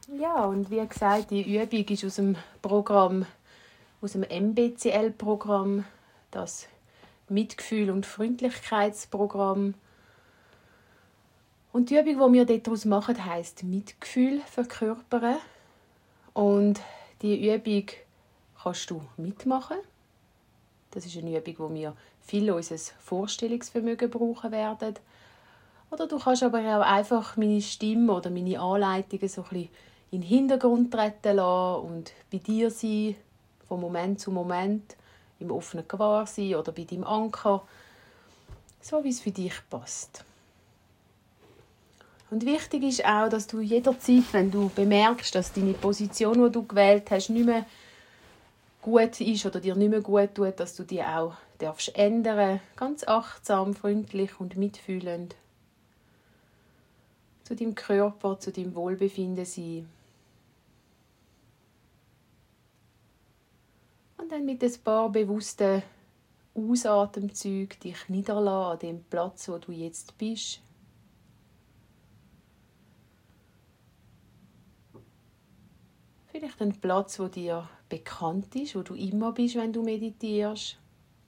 Ja, und wie gesagt, die Übung ist aus dem Programm, aus dem MBCL-Programm, das Mitgefühl- und Freundlichkeitsprogramm. Und die Übung, die wir daraus machen, heisst Mitgefühl verkörpern. Und die Übung kannst du mitmachen. Das ist eine Übung, wo wir viel unser Vorstellungsvermögen brauchen werden. Oder du kannst aber auch einfach meine Stimme oder meine Anleitungen so ein bisschen in den Hintergrund treten lassen und bei dir sein, von Moment zu Moment, im offenen Gewahrsein oder bei deinem Anker, so wie es für dich passt. Und wichtig ist auch, dass du jederzeit, wenn du bemerkst, dass deine Position, die du gewählt hast, nicht mehr gut ist oder dir nicht mehr gut tut, dass du die auch darfst ändern, ganz achtsam, freundlich und mitfühlend zu deinem Körper, zu deinem Wohlbefinden sein. Und dann mit ein paar bewussten Ausatemzügen dich niederlassen an dem Platz, wo du jetzt bist. Vielleicht ein Platz, wo dir bekannt ist, wo du immer bist, wenn du meditierst.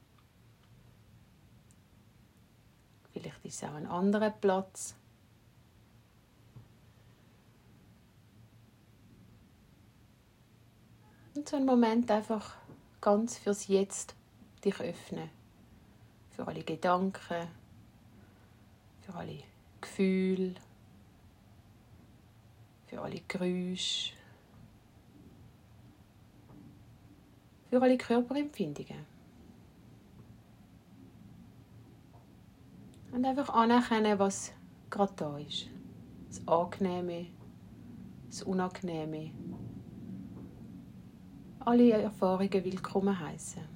Vielleicht ist es auch ein anderer Platz. Und so einen Moment einfach ganz fürs Jetzt dich öffnen. Für alle Gedanken, für alle Gefühle, für alle Geräusche, für alle Körperempfindungen. Und einfach anerkennen, was gerade da ist. Das Angenehme, das Unangenehme. Alle Erfahrungen willkommen heißen.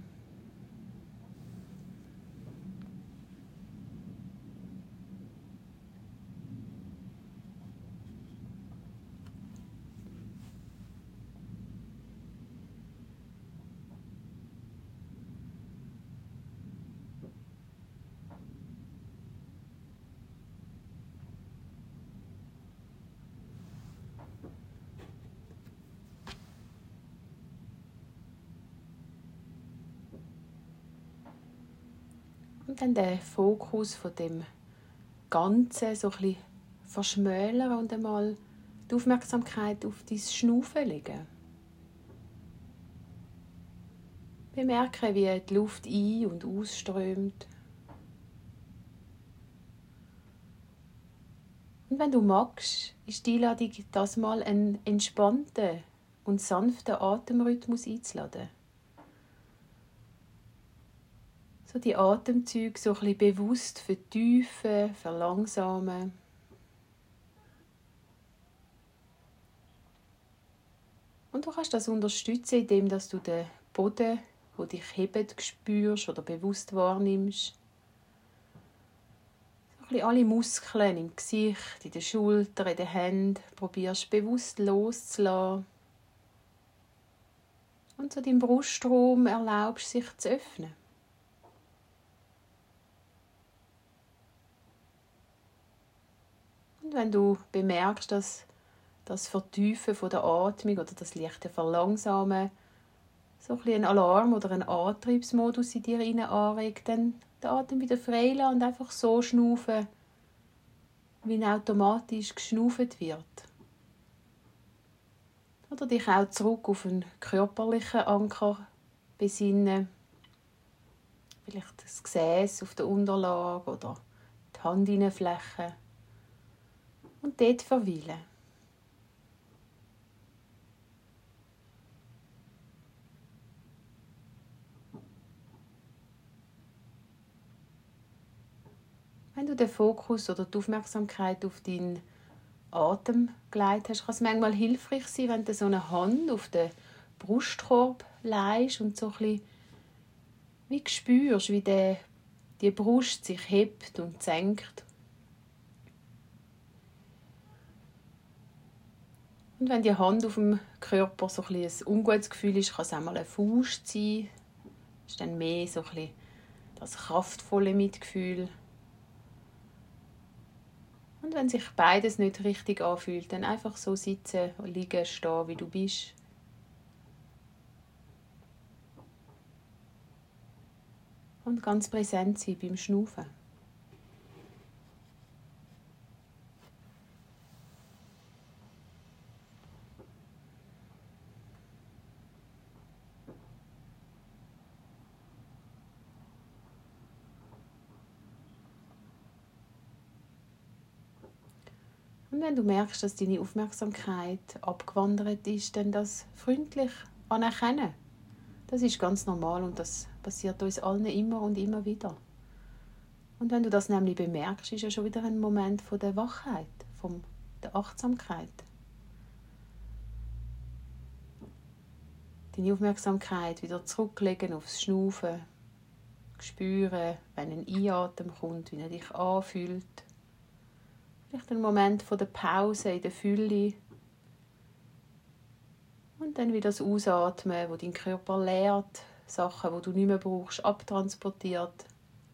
Und dann den Fokus von dem Ganzen so ein bisschen verschmälern und einmal die Aufmerksamkeit auf dein Schnaufen legen. Bemerke, wie die Luft ein- und ausströmt. Und wenn du magst, ist die Einladung, das mal einen entspannten und sanften Atemrhythmus einzuladen. So die Atemzüge so ein bisschen bewusst vertiefen, verlangsamen. Und du kannst das unterstützen, indem du den Boden, der dich hebt, spürst oder bewusst wahrnimmst. So ein bisschen alle Muskeln im Gesicht, in den Schultern, in den Händen probierst bewusst loszulassen. Und so deinem Brustraum erlaubst, sich zu öffnen. Und wenn du bemerkst, dass das Vertiefen von der Atmung oder das leichte Verlangsamen so ein bisschen einen Alarm oder einen Antriebsmodus in dir anregt, dann den Atem wieder freilassen und einfach so schnaufen, wie automatisch geschnauft wird. Oder dich auch zurück auf einen körperlichen Anker besinnen. Vielleicht das Gesäß auf der Unterlage oder die Handinnenfläche. Und dort verweilen. Wenn du den Fokus oder die Aufmerksamkeit auf deinen Atem gelegt hast, kann es manchmal hilfreich sein, wenn du so eine Hand auf den Brustkorb legst und so ein bisschen wie spürst, wie die Brust sich hebt und senkt. Und wenn die Hand auf dem Körper so ein ungutes Gefühl ist, kann es auch mal eine Faust sein. Das ist dann mehr so ein das kraftvolle Mitgefühl. Und Und wenn sich beides nicht richtig anfühlt, dann einfach so sitzen, liegen, stehen, wie du bist. Und ganz präsent sein beim Schnaufen. Und wenn du merkst, dass deine Aufmerksamkeit abgewandert ist, dann das freundlich anerkennen. Das ist ganz normal und das passiert uns allen immer und immer wieder. Und wenn du das nämlich bemerkst, ist ja schon wieder ein Moment von der Wachheit, von der Achtsamkeit. Deine Aufmerksamkeit wieder zurücklegen aufs Schnaufen, spüren, wenn ein Einatmen kommt, wie er dich anfühlt. Vielleicht ein Moment von der Pause in der Fülle. Und dann wieder das Ausatmen, wo dein Körper leert, Sachen, die du nicht mehr brauchst, abtransportiert.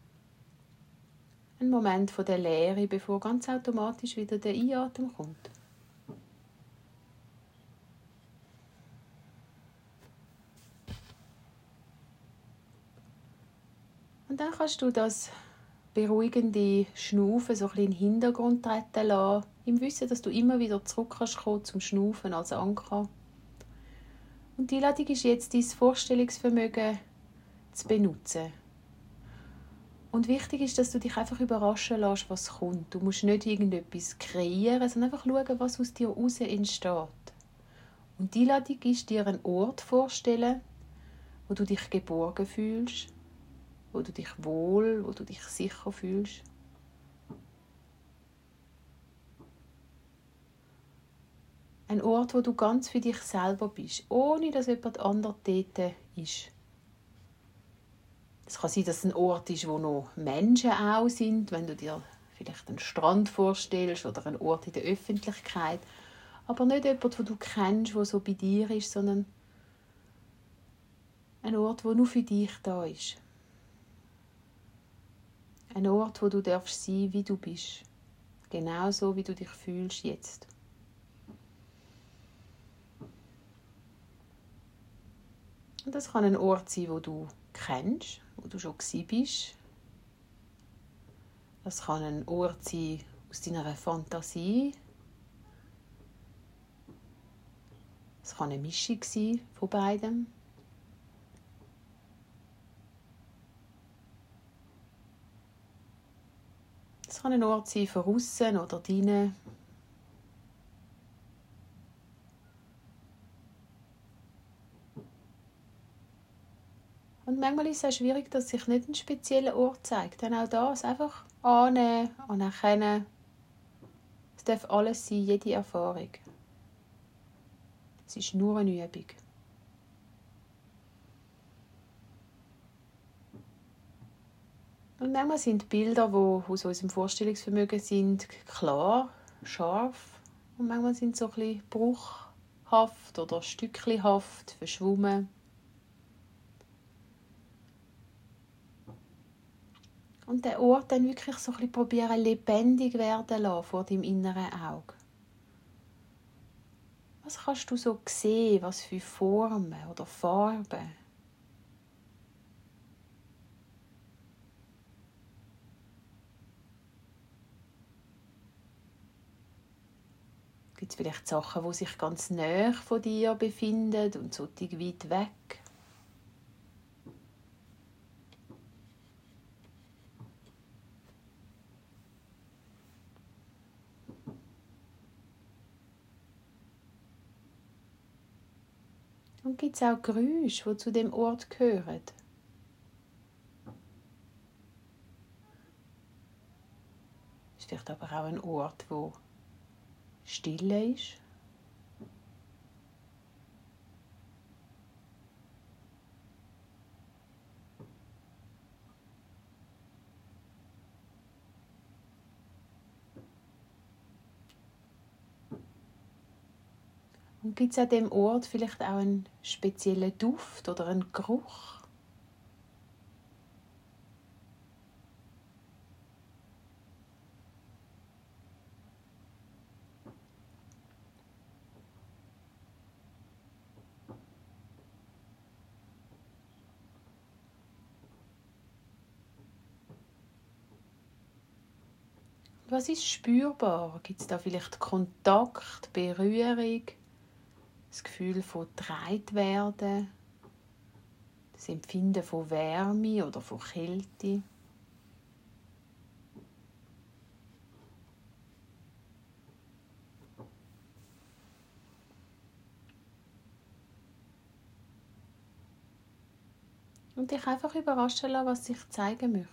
Ein Moment von der Leere, bevor ganz automatisch wieder der Einatmen kommt. Und dann kannst du das beruhigende Schnaufen so ein bisschen in den Hintergrund treten lassen, im Wissen, dass du immer wieder zurück kannst kommen zum Schnaufen als Anker. Und die Einladung ist jetzt, dein Vorstellungsvermögen zu benutzen. Und wichtig ist, dass du dich einfach überraschen lässt, was kommt. Du musst nicht irgendetwas kreieren, sondern einfach schauen, was aus dir heraus entsteht. Und die Einladung ist, dir einen Ort vorstellen, wo du dich geborgen fühlst, wo du dich wohl, wo du dich sicher fühlst. Ein Ort, wo du ganz für dich selber bist, ohne dass jemand anderes dort ist. Es kann sein, dass es ein Ort ist, wo noch Menschen auch sind, wenn du dir vielleicht einen Strand vorstellst oder einen Ort in der Öffentlichkeit. Aber nicht jemand, den du kennst, der so bei dir ist, sondern ein Ort, wo nur für dich da ist. Ein Ort, wo du darfst sein, wie du bist. Genauso, wie du dich fühlst jetzt. Und das kann ein Ort sein, wo du kennst, wo du schon gewesen bist. Das kann ein Ort sein aus deiner Fantasie. Es kann eine Mischung sein von beidem. Es kann ein Ort sein von außen oder drinnen. Und manchmal ist es auch schwierig, dass sich nicht ein spezieller Ort zeigt. Dann auch das einfach annehmen, anerkennen. Es darf alles sein, jede Erfahrung. Es ist nur eine Übung. Und manchmal sind Bilder, die aus unserem Vorstellungsvermögen sind, klar, scharf. Und manchmal sind sie so ein bisschen bruchhaft oder stückchenhaft, verschwommen. Und den Ort dann wirklich so ein bisschen probieren, lebendig werden lassen vor deinem inneren Auge. Was kannst du so sehen, was für Formen oder Farben? Gibt es vielleicht Sachen, die sich ganz nahe von dir befinden und so weit weg? Und gibt es auch Geräusche, die zu dem Ort gehören? Ist vielleicht aber auch ein Ort, wo Stille ist. Und gibt es an diesem Ort vielleicht auch einen speziellen Duft oder einen Geruch? Was ist spürbar? Gibt es da vielleicht Kontakt, Berührung, das Gefühl von getragen werden, das Empfinden von Wärme oder von Kälte? Und dich einfach überraschen lassen, was sich zeigen möchte.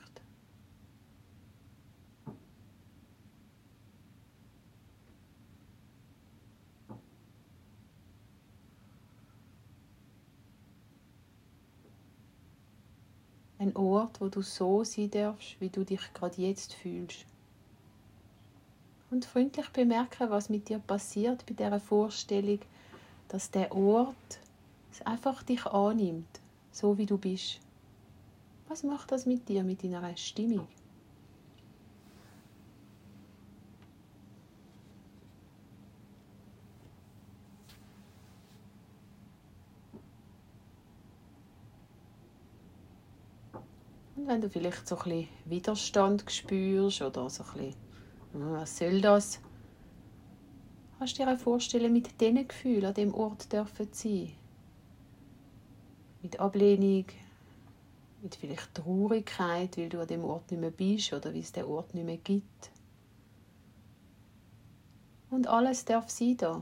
Ein Ort, wo du so sein darfst, wie du dich gerade jetzt fühlst. Und freundlich bemerken, was mit dir passiert bei dieser Vorstellung, dass der Ort einfach dich annimmt, so wie du bist. Was macht das mit dir, mit deiner Stimmung? Und wenn du vielleicht so ein bisschen Widerstand spürst oder so ein bisschen, was soll das? Kannst du dir auch vorstellen, mit diesen Gefühlen an diesem Ort dürfen sein. Mit Ablehnung, mit vielleicht Traurigkeit, weil du an dem Ort nicht mehr bist oder weil es den Ort nicht mehr gibt. Und alles darf sein da.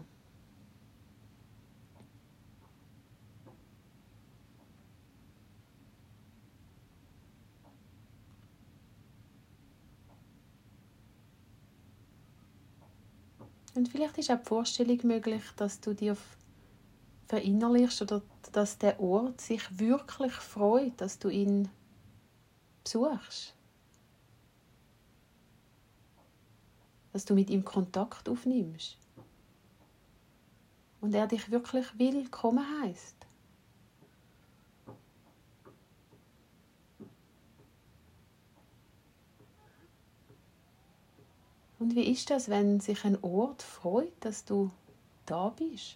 Und vielleicht ist auch die Vorstellung möglich, dass du dir verinnerlichst oder dass der Ort sich wirklich freut, dass du ihn besuchst. Dass du mit ihm Kontakt aufnimmst. Und er dich wirklich willkommen heisst. Und wie ist das, wenn sich ein Ort freut, dass du da bist?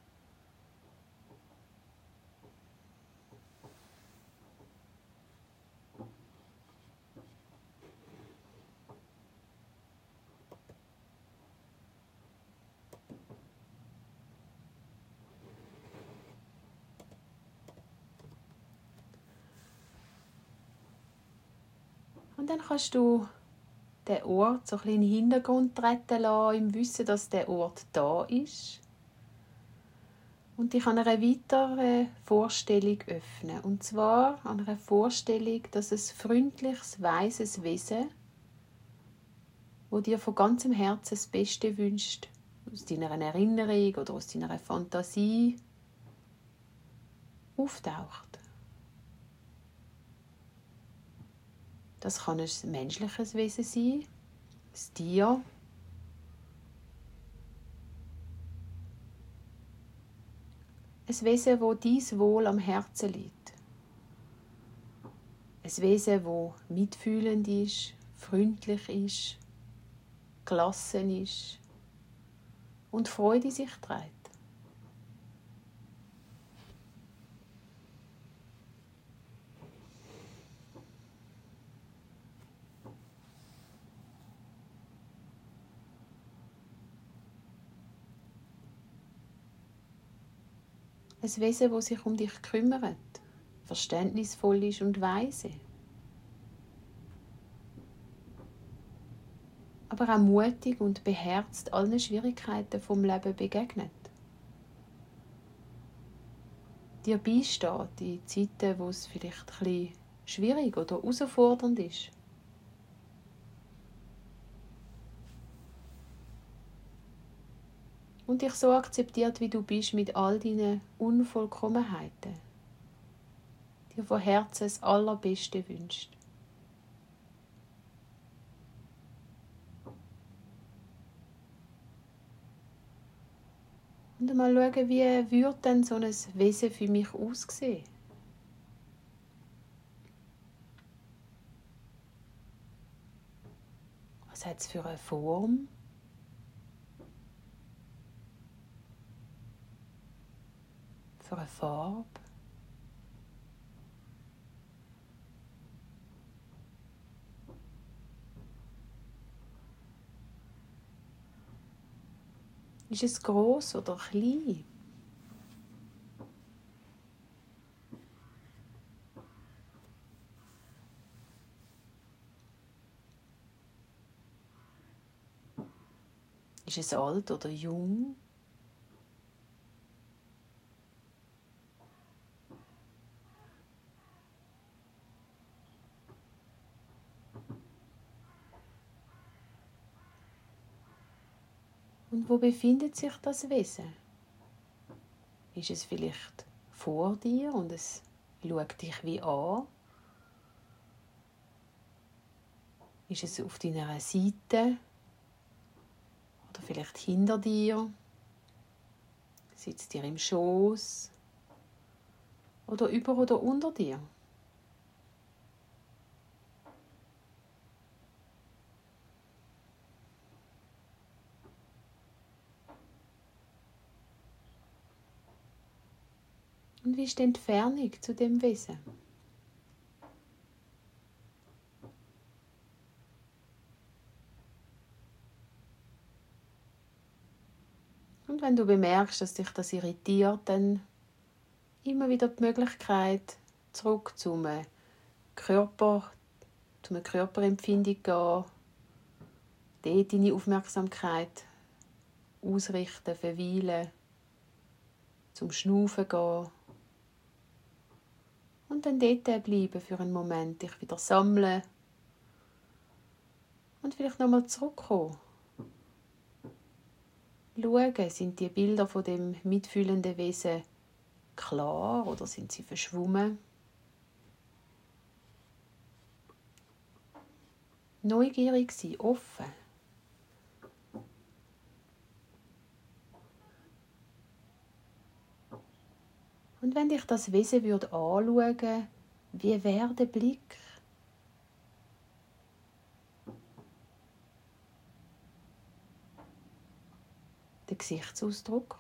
Und dann kannst du den Ort so ein bisschen in den Hintergrund treten lassen, im Wissen, dass der Ort da ist. Und dich an einer weiteren Vorstellung öffnen. Und zwar an einer Vorstellung, dass ein freundliches, weises Wesen, wo dir von ganzem Herzen das Beste wünscht, aus deiner Erinnerung oder aus deiner Fantasie, auftaucht. Das kann ein menschliches Wesen sein, ein Tier, ein Wesen, das dein Wohl am Herzen liegt. Ein Wesen, das mitfühlend ist, freundlich ist, gelassen ist und Freude in sich trägt. Ein Wesen, das sich um dich kümmert, verständnisvoll ist und weise. Aber auch mutig und beherzt allen Schwierigkeiten vom Leben begegnet. Dir beisteht in Zeiten, wo es vielleicht ein bisschen schwierig oder herausfordernd ist. Und dich so akzeptiert, wie du bist, mit all deinen Unvollkommenheiten. Dir von Herzen das Allerbeste wünscht. Und mal schauen, wie würde denn so ein Wesen für mich aussehen? Was hat es für eine Form? Für eine Farbe? Ist es groß oder klein? Ist es alt oder jung? Und wo befindet sich das Wesen? Ist es vielleicht vor dir und es schaut dich wie an? Ist es auf deiner Seite? Oder vielleicht hinter dir? Sitzt dir im Schoß? Oder über oder unter dir? Und wie ist die Entfernung zu dem Wesen? Und wenn du bemerkst, dass dich das irritiert, dann immer wieder die Möglichkeit, zurück zum Körper, zu einer Körperempfindung gehen, dort deine Aufmerksamkeit ausrichten, verweilen, zum Schnaufen gehen und dann dort bleiben für einen Moment, dich wieder sammeln und vielleicht nochmal zurückkommen. Schauen, sind die Bilder von dem mitfühlenden Wesen klar oder sind sie verschwommen? Neugierig sein, offen. Und wenn dich das Wesen anschauen würde, wie wäre der Blick? Der Gesichtsausdruck?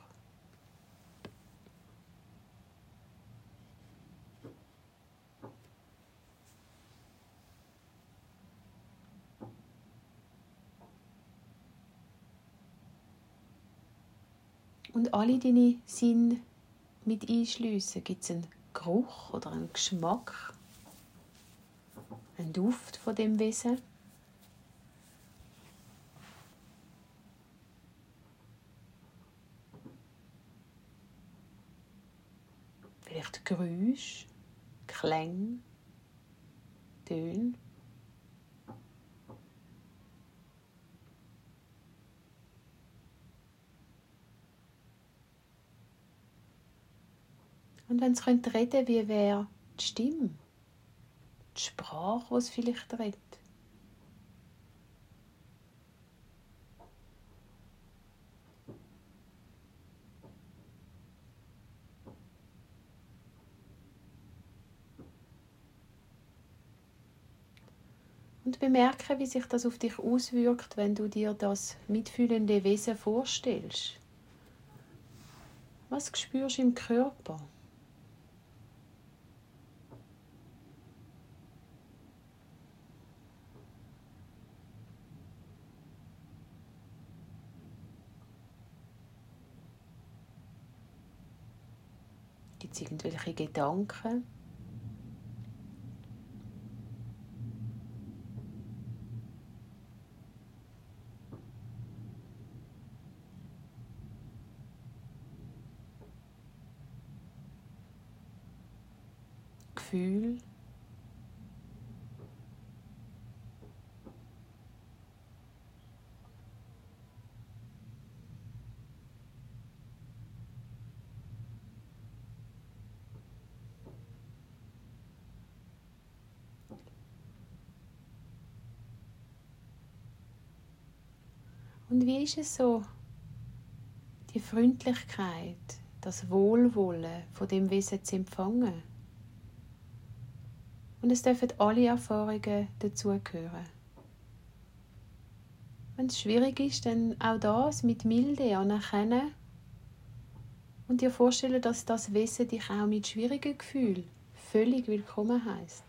Und alle deine Sinne mit einschliessen. Gibt es einen Geruch oder einen Geschmack? Einen Duft von dem Wesen? Vielleicht Geräusche, Klänge, Töne? Und wenn es reden könnte, wie wäre die Stimme? Die Sprache, die es vielleicht redet? Und bemerke, wie sich das auf dich auswirkt, wenn du dir das mitfühlende Wesen vorstellst. Was spürst du im Körper? Gibt es irgendwelche Gedanken? Gefühl? Und wie ist es so, die Freundlichkeit, das Wohlwollen von dem Wesen zu empfangen? Und es dürfen alle Erfahrungen dazugehören. Wenn es schwierig ist, dann auch das mit Milde anerkennen und dir vorstellen, dass das Wesen dich auch mit schwierigen Gefühlen völlig willkommen heisst.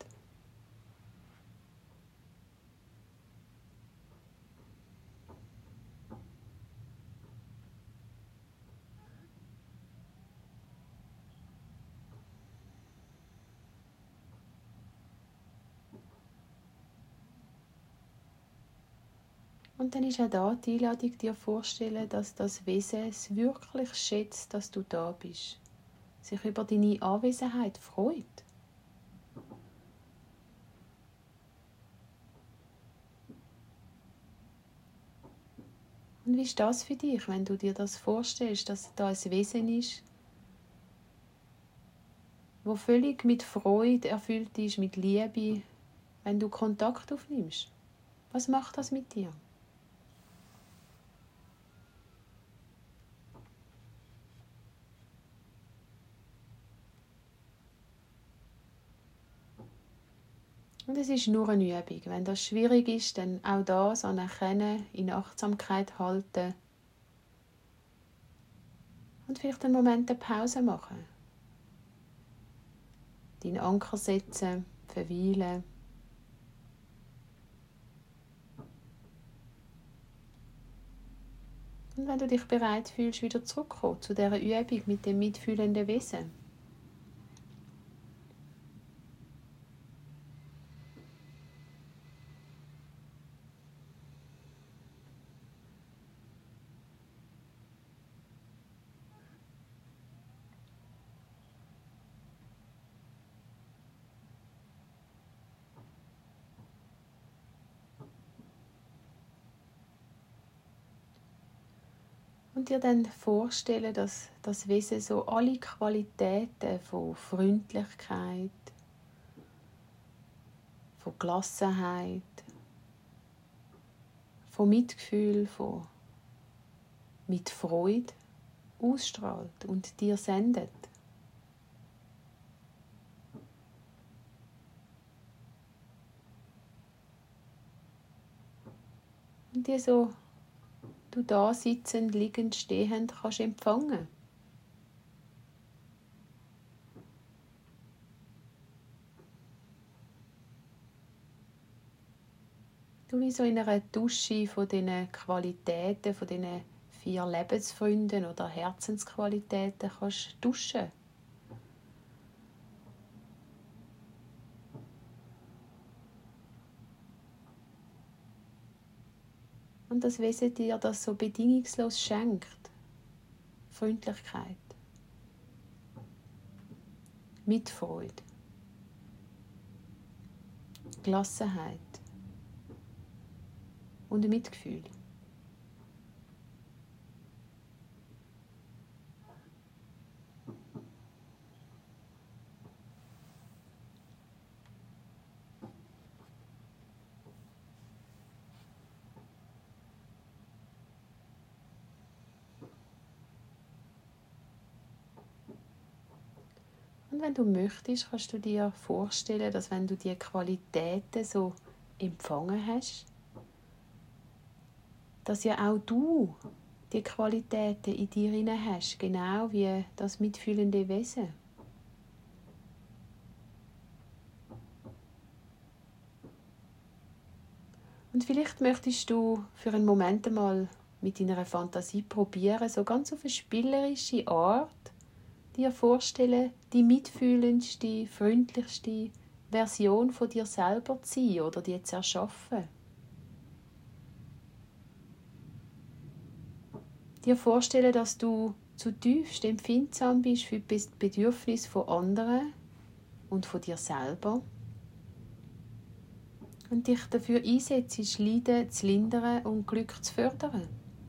Und dann ist auch da die Einladung, dir vorzustellen, dass das Wesen es wirklich schätzt, dass du da bist. Sich über deine Anwesenheit freut. Und wie ist das für dich, wenn du dir das vorstellst, dass da ein Wesen ist, wo völlig mit Freude erfüllt ist, mit Liebe, wenn du Kontakt aufnimmst? Was macht das mit dir? Und es ist nur eine Übung. Wenn das schwierig ist, dann auch das anerkennen, in Achtsamkeit halten und vielleicht einen Moment eine Pause machen. Deinen Anker setzen, verweilen. Und wenn du dich bereit fühlst, wieder zurückkommen zu dieser Übung mit dem mitfühlenden Wesen. Und dir dann vorstellen, dass das Wesen so alle Qualitäten von Freundlichkeit, von Gelassenheit, von Mitgefühl, von mit Freude ausstrahlt und dir sendet. Und dir so, du da sitzend, liegend, stehend kannst empfangen. Du wie so in einer Dusche von diesen Qualitäten, von diesen 4 Lebensfreunden oder Herzensqualitäten kannst duschen. Und das Wesen dir das so bedingungslos schenkt. Freundlichkeit, Mitfreude, Gelassenheit und Mitgefühl. Und wenn du möchtest, kannst du dir vorstellen, dass wenn du die Qualitäten so empfangen hast, dass ja auch du die Qualitäten in dir hinein hast, genau wie das mitfühlende Wesen. Und vielleicht möchtest du für einen Moment einmal mit deiner Fantasie probieren, so ganz auf eine spielerische Art dir vorstellen, die mitfühlendste, freundlichste Version von dir selber zu sein oder die zu erschaffen. Dir vorstellen, dass du zutiefst empfindsam bist für die Bedürfnisse von anderen und von dir selber und dich dafür einsetzt, Leiden zu lindern und Glück zu fördern.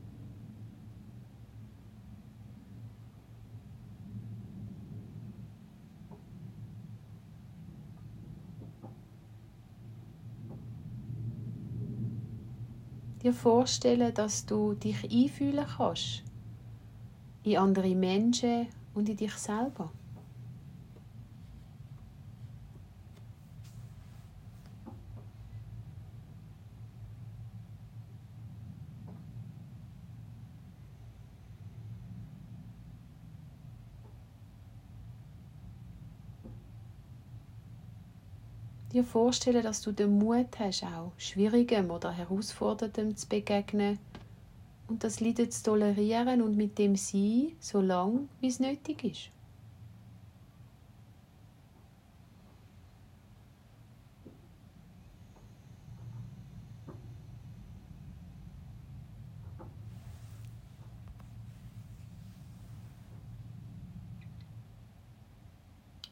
Dir vorstellen, dass du dich einfühlen kannst in andere Menschen und in dich selber. Dir vorstellen, dass du den Mut hast, auch Schwierigem oder Herausforderndem zu begegnen und das Leiden zu tolerieren und mit dem sein, so lange, wie es nötig ist.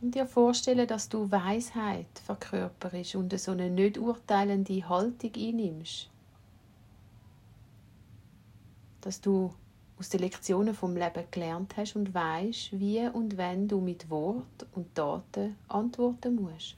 Und dir vorstellen, dass du Weisheit verkörperst und so eine nicht urteilende Haltung einnimmst. Dass du aus den Lektionen vom Leben gelernt hast und weißt, wie und wenn du mit Wort und Taten antworten musst.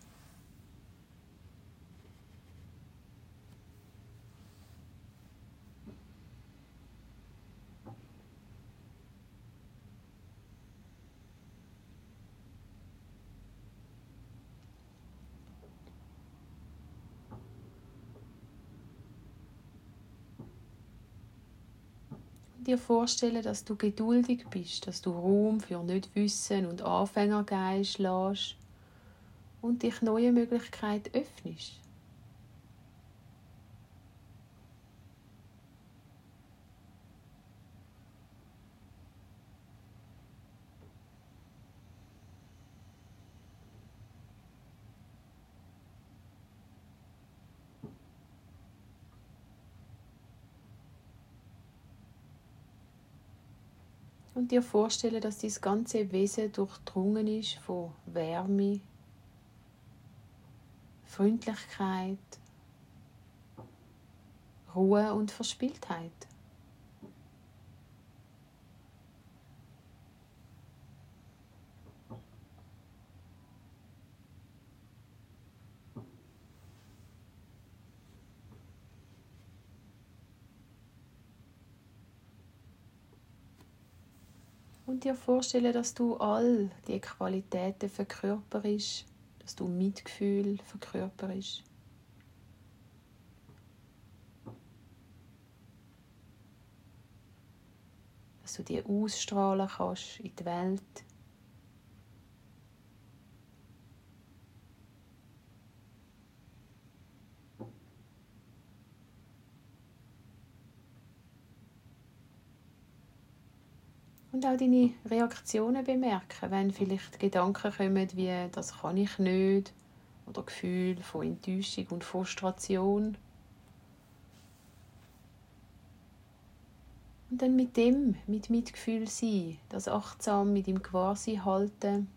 Dir vorstellen, dass du geduldig bist, dass du Raum für Nichtwissen und Anfängergeist lässt und dich neue Möglichkeiten öffnest. Und dir vorstellen, dass dein ganze Wesen durchdrungen ist von Wärme, Freundlichkeit, Ruhe und Verspieltheit. Und dir vorstellen, dass du all die Qualitäten verkörperst, dass du Mitgefühl verkörperst. Dass du die ausstrahlen kannst in die Welt. Und auch deine Reaktionen bemerken, wenn vielleicht Gedanken kommen wie «das kann ich nicht» oder Gefühle von Enttäuschung und Frustration. Und dann mit Mitgefühl sein, das achtsam mit dem Gewahrsein halten.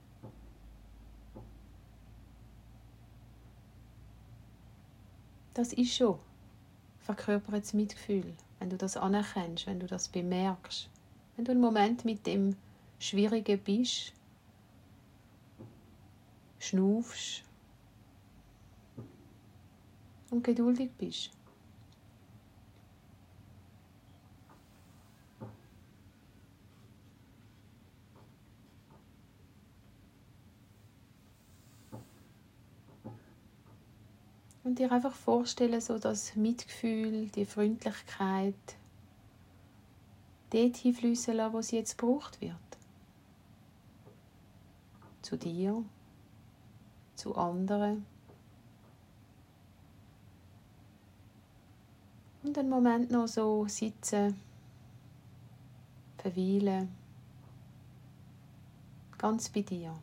Das ist schon verkörpertes Mitgefühl, wenn du das anerkennst, wenn du das bemerkst. Wenn du einen Moment mit dem Schwierigen bist, schnaufst und geduldig bist. Und dir einfach vorstellen, so das Mitgefühl, die Freundlichkeit, dort hinfliessen lassen, wo sie jetzt gebraucht wird. Zu dir, zu anderen. Und einen Moment noch so sitzen, verweilen, ganz bei dir.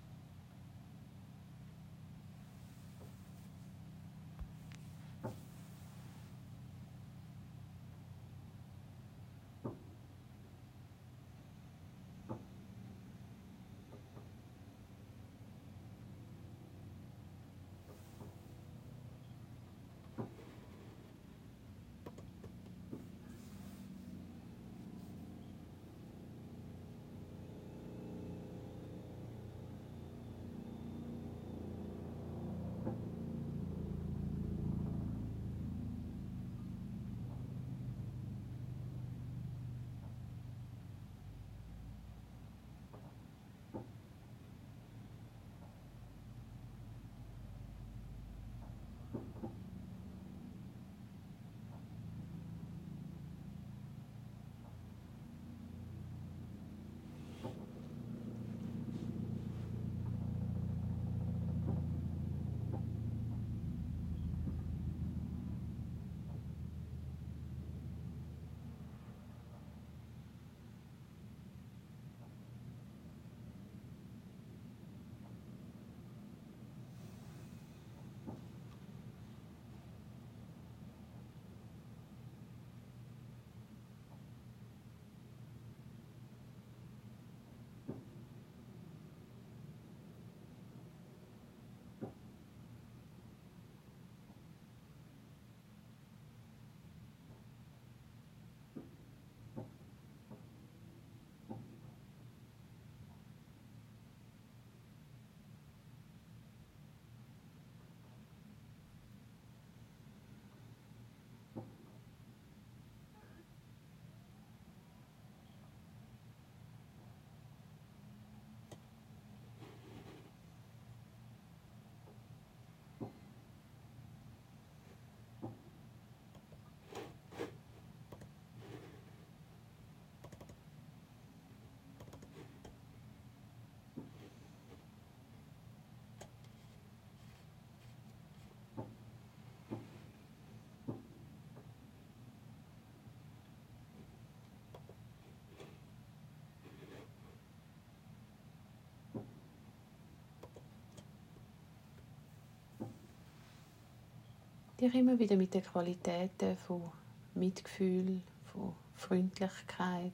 Dich immer wieder mit den Qualitäten von Mitgefühl, von Freundlichkeit,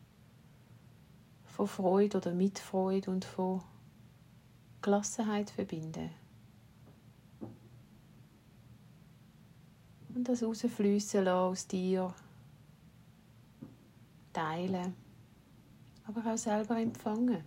von Freude oder Mitfreude und von Gelassenheit verbinden. Und das rausfliessen lassen aus dir, teilen, aber auch selber empfangen.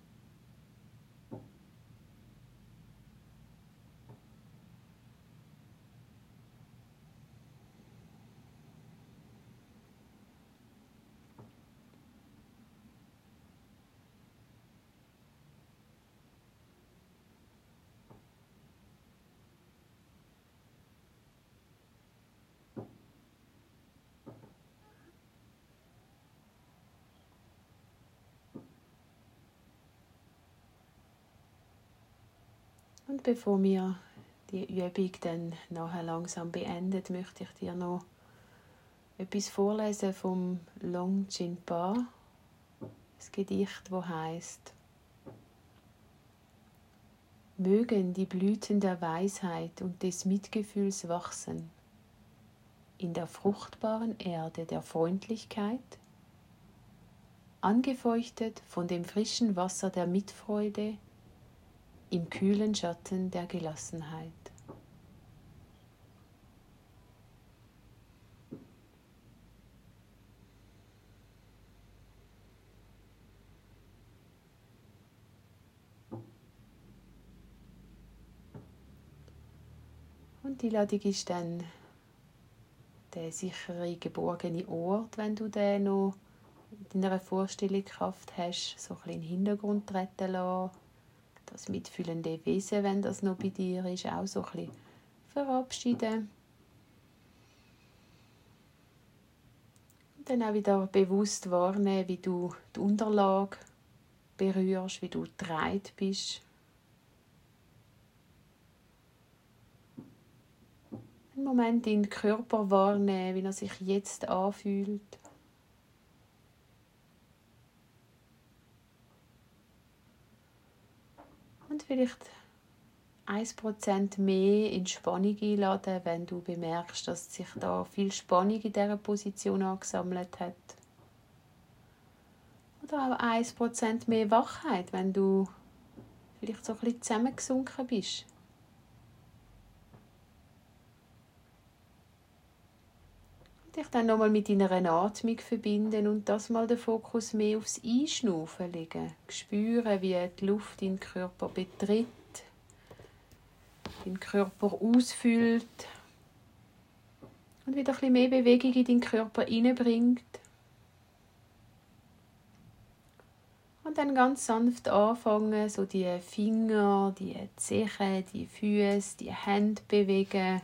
Und bevor wir die Übung dann nachher langsam beenden, möchte ich dir noch etwas vorlesen vom Long Jinpa, das Gedicht, das heisst: Mögen die Blüten der Weisheit und des Mitgefühls wachsen in der fruchtbaren Erde der Freundlichkeit, angefeuchtet von dem frischen Wasser der Mitfreude, im kühlen Schatten der Gelassenheit. Und die Einladung ist dann der sichere, geborgene Ort, wenn du den noch in deiner Vorstellungskraft hast, so ein bisschen in den Hintergrund treten lassen. Das mitfühlende Wesen, wenn das noch bei dir ist, auch so ein bisschen verabschieden. Und dann auch wieder bewusst wahrnehmen, wie du die Unterlage berührst, wie du getragen bist. Einen Moment in den Körper wahrnehmen, wie er sich jetzt anfühlt. Und vielleicht 1% mehr Entspannung einladen, wenn du bemerkst, dass sich da viel Spannung in dieser Position angesammelt hat. Oder auch 1% mehr Wachheit, wenn du vielleicht so ein bisschen zusammengesunken bist. Und dich dann nochmal mit deiner Atmung verbinden und das mal den Fokus mehr aufs Einschnaufen legen. Spüren, wie die Luft deinen Körper betritt, deinen Körper ausfüllt und wieder ein bisschen mehr Bewegung in deinen Körper hineinbringt. Und dann ganz sanft anfangen, so die Finger, die Zehen, die Füße, die Hände bewegen.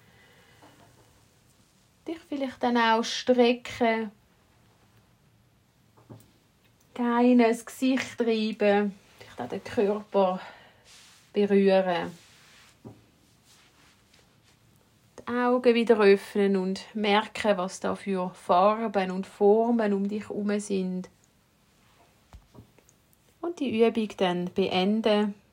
Dich vielleicht dann auch strecken. Gerne das Gesicht reiben. Vielleicht auch den Körper berühren. Die Augen wieder öffnen und merken, was da für Farben und Formen um dich herum sind. Und die Übung dann beenden